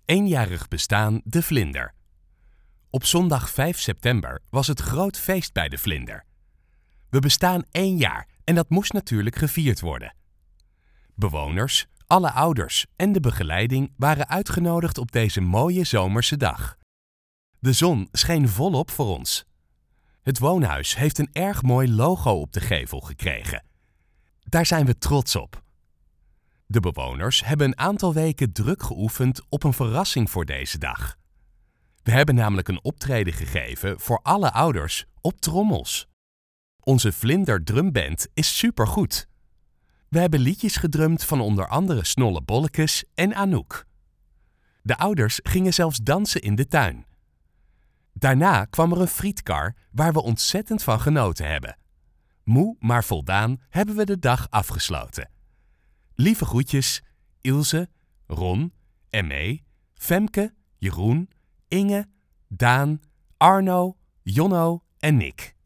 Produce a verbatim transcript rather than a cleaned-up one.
Eenjarig bestaan De Vlinder. Op zondag vijf september was het groot feest bij De Vlinder. We bestaan één jaar en dat moest natuurlijk gevierd worden. Bewoners, alle ouders en de begeleiding waren uitgenodigd op deze mooie zomerse dag. De zon scheen volop voor ons. Het woonhuis heeft een erg mooi logo op de gevel gekregen. Daar zijn we trots op. De bewoners hebben een aantal weken druk geoefend op een verrassing voor deze dag. We hebben namelijk een optreden gegeven voor alle ouders op trommels. Onze Vlinder drumband is supergoed. We hebben liedjes gedrumd van onder andere Snolle Bollekes en Anouk. De ouders gingen zelfs dansen in de tuin. Daarna kwam er een frietkar waar we ontzettend van genoten hebben. Moe maar voldaan hebben we de dag afgesloten. Lieve groetjes, Ilse, Ron, Emme, Femke, Jeroen, Inge, Daan, Arno, Jonno en Nick.